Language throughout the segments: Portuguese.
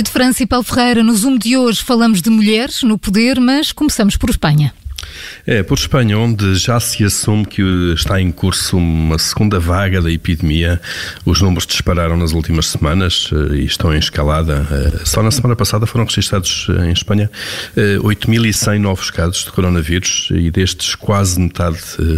Cláudio de França e Paulo Ferreira, no Zoom de hoje falamos de mulheres no poder, mas começamos por Espanha. Por Espanha, onde já se assume que está em curso uma segunda vaga da epidemia. Os números dispararam nas últimas semanas e estão em escalada. Só na semana passada foram registrados em Espanha 8.100 novos casos de coronavírus e destes quase metade,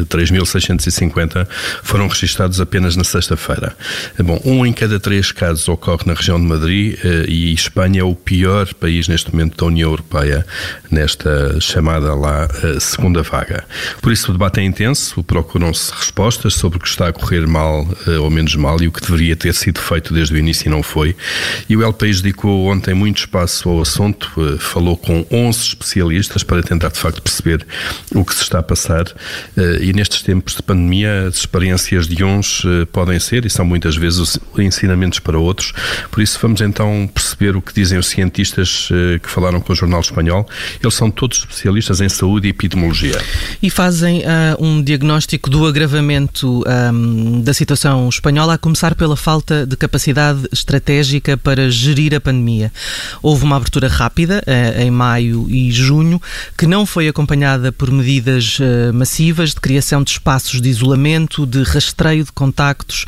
3.650, foram registrados apenas na sexta-feira. Bom, 1 em cada 3 casos ocorre na região de Madrid e Espanha é o pior país neste momento da União Europeia nesta chamada lá segunda vaga. Por isso o debate é intenso, procuram-se respostas sobre o que está a correr mal ou menos mal e o que deveria ter sido feito desde o início e não foi. E o El País dedicou ontem muito espaço ao assunto, falou com 11 especialistas para tentar de facto perceber o que se está a passar e nestes tempos de pandemia as experiências de uns podem ser e são muitas vezes os ensinamentos para outros. Por isso vamos então perceber o que dizem os cientistas que falaram com o Jornal Espanhol. Eles são todos especialistas em saúde e epidemiologia. E fazem um diagnóstico do agravamento da situação espanhola, a começar pela falta de capacidade estratégica para gerir a pandemia. Houve uma abertura rápida em maio e junho, que não foi acompanhada por medidas massivas de criação de espaços de isolamento, de rastreio de contactos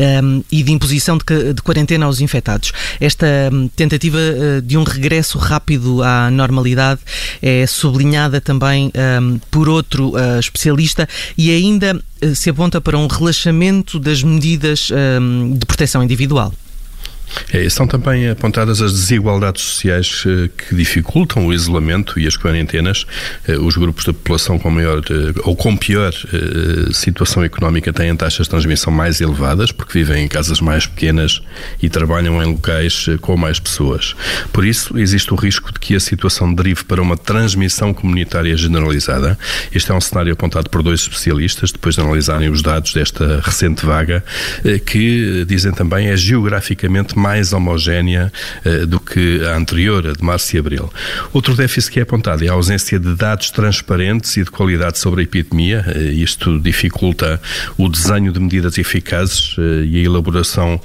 e de imposição de quarentena aos infectados. Esta tentativa de um regresso rápido à normalidade é sublinhada também por outro especialista e ainda se aponta para um relaxamento das medidas de proteção individual. São também apontadas as desigualdades sociais que dificultam o isolamento e as quarentenas. Os grupos da população com maior ou com pior situação económica têm taxas de transmissão mais elevadas porque vivem em casas mais pequenas e trabalham em locais com mais pessoas. Por isso, existe o risco de que a situação derive para uma transmissão comunitária generalizada. Este é um cenário apontado por 2 especialistas, depois de analisarem os dados desta recente vaga, que dizem também é geograficamente mais homogénea do que a anterior, a de março e abril. Outro déficit que é apontado é a ausência de dados transparentes e de qualidade sobre a epidemia. Isto dificulta o desenho de medidas eficazes e a elaboração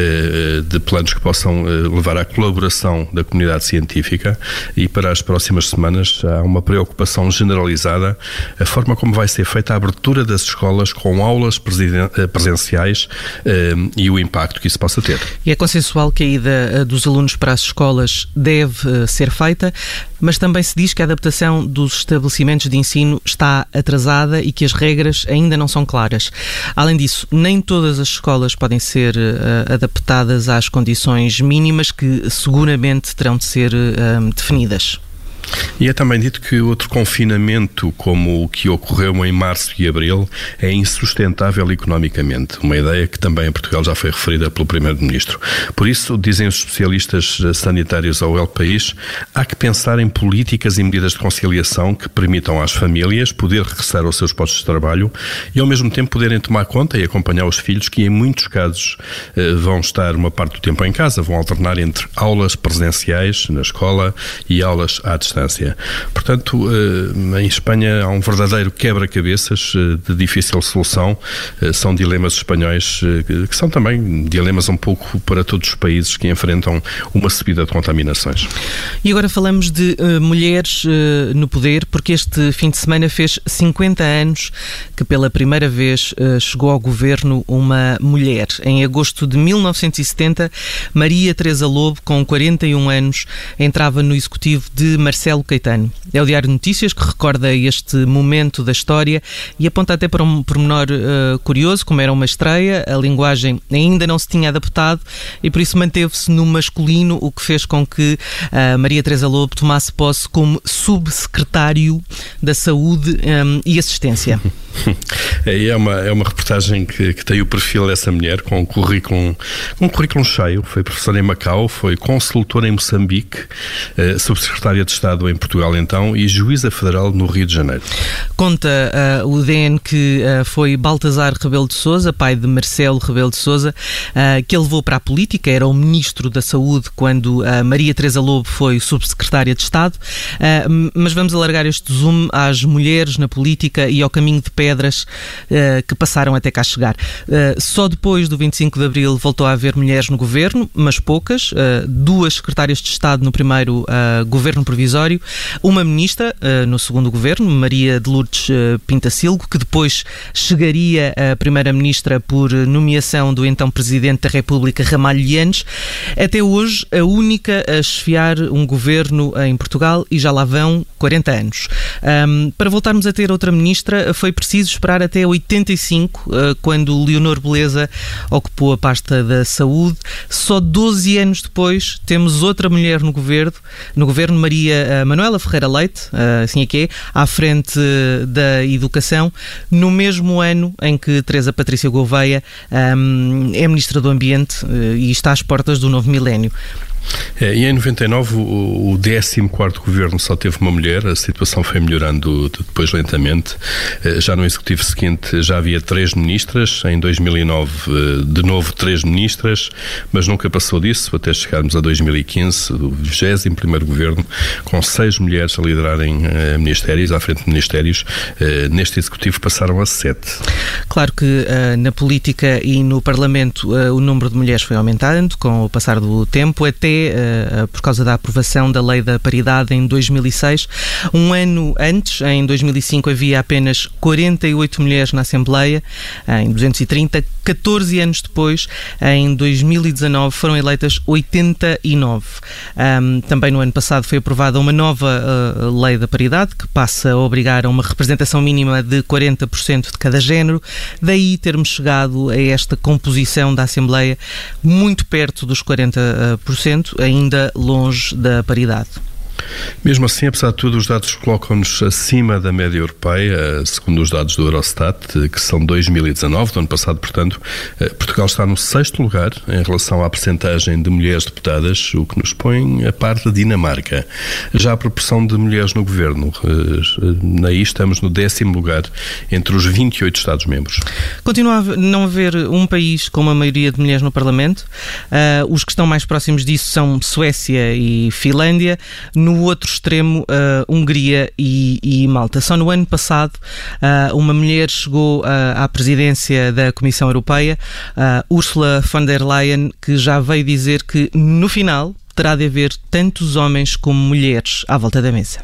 de planos que possam levar à colaboração da comunidade científica e para as próximas semanas há uma preocupação generalizada a forma como vai ser feita a abertura das escolas com aulas presenciais e o impacto que isso possa ter. E é consensual que a ida dos alunos para as escolas deve ser feita, mas também se diz que a adaptação dos estabelecimentos de ensino está atrasada e que as regras ainda não são claras. Além disso, nem todas as escolas podem ser adaptadas às condições mínimas que seguramente terão de ser definidas. E é também dito que outro confinamento, como o que ocorreu em março e abril, é insustentável economicamente. Uma ideia que também em Portugal já foi referida pelo Primeiro-Ministro. Por isso, dizem os especialistas sanitários ao El País, há que pensar em políticas e medidas de conciliação que permitam às famílias poder regressar aos seus postos de trabalho e ao mesmo tempo poderem tomar conta e acompanhar os filhos que em muitos casos vão estar uma parte do tempo em casa, vão alternar entre aulas presenciais na escola e aulas à distância. Portanto, em Espanha há um verdadeiro quebra-cabeças de difícil solução. São dilemas espanhóis que são também dilemas um pouco para todos os países que enfrentam uma subida de contaminações. E agora falamos de mulheres no poder, porque este fim de semana fez 50 anos que pela primeira vez chegou ao governo uma mulher. Em agosto de 1970, Maria Teresa Lobo, com 41 anos, entrava no executivo de Marcelo Caetano. É o Diário de Notícias que recorda este momento da história e aponta até para um pormenor curioso, como era uma estreia, a linguagem ainda não se tinha adaptado e por isso manteve-se no masculino, o que fez com que Maria Teresa Lobo tomasse posse como subsecretário da Saúde e Assistência. É uma reportagem que tem o perfil dessa mulher com um currículo cheio. Foi professora em Macau, foi consultora em Moçambique, subsecretária de Estado em Portugal então e juíza federal no Rio de Janeiro. Conta o DN que foi Baltasar Rebelo de Sousa, pai de Marcelo Rebelo de Sousa, que ele levou para a política, era o Ministro da Saúde quando Maria Teresa Lobo foi subsecretária de Estado, mas vamos alargar este zoom às mulheres na política e ao caminho de pedras que passaram até cá chegar. Só depois do 25 de Abril voltou a haver mulheres no governo, mas poucas. 2 secretárias de Estado no primeiro governo provisório, uma ministra no segundo governo, Maria de Lourdes Pintacilgo, que depois chegaria a primeira-ministra por nomeação do então Presidente da República, Ramalho Yanes. Até hoje, a única a chefiar um governo em Portugal, e já lá vão 40 anos. Para voltarmos a ter outra ministra, foi preciso esperar até 85, quando Leonor Beleza ocupou a pasta da Saúde. Só 12 anos depois temos outra mulher no governo, Maria Manuela Ferreira Leite, assim é que é, à frente da Educação, no mesmo ano em que Teresa Patrícia Gouveia é Ministra do Ambiente e está às portas do novo milénio. E em 99 o 14º governo só teve uma mulher, a situação foi melhorando depois lentamente. Já no executivo seguinte já havia 3 ministras, em 2009 de novo 3 ministras, mas nunca passou disso, até chegarmos a 2015, o 21º governo, com 6 mulheres a liderarem ministérios, à frente de ministérios. Neste executivo passaram a 7. Claro que na política e no Parlamento o número de mulheres foi aumentando com o passar do tempo, até por causa da aprovação da Lei da Paridade em 2006. Um ano antes, em 2005, havia apenas 48 mulheres na Assembleia, em 230. 14 anos depois, em 2019, foram eleitas 89. Também no ano passado foi aprovada uma nova Lei da Paridade, que passa a obrigar a uma representação mínima de 40% de cada género. Daí termos chegado a esta composição da Assembleia muito perto dos 40%, ainda longe da paridade. Mesmo assim, apesar de tudo, os dados colocam-nos acima da média europeia, segundo os dados do Eurostat, que são 2019, do ano passado, portanto. Portugal está no 6º lugar em relação à percentagem de mulheres deputadas, o que nos põe a par da Dinamarca. Já a proporção de mulheres no governo, aí estamos no 10º lugar entre os 28 Estados-membros. Continua a não haver um país com uma maioria de mulheres no Parlamento. Os que estão mais próximos disso são Suécia e Finlândia. No outro extremo, Hungria e Malta. Só no ano passado, uma mulher chegou à presidência da Comissão Europeia, Ursula von der Leyen, que já veio dizer que, no final, terá de haver tantos homens como mulheres à volta da mesa.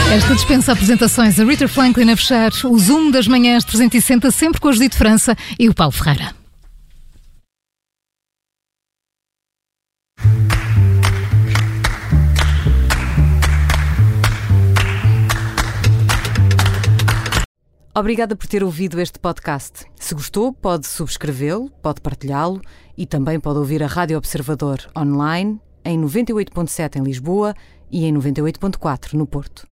Esta dispensa apresentações, a Rita Franklin a fechar o Zoom das manhãs 360, sempre com a Judite França e o Paulo Ferreira. Obrigada por ter ouvido este podcast. Se gostou, pode subscrevê-lo, pode partilhá-lo e também pode ouvir a Rádio Observador online em 98.7 em Lisboa e em 98.4 no Porto.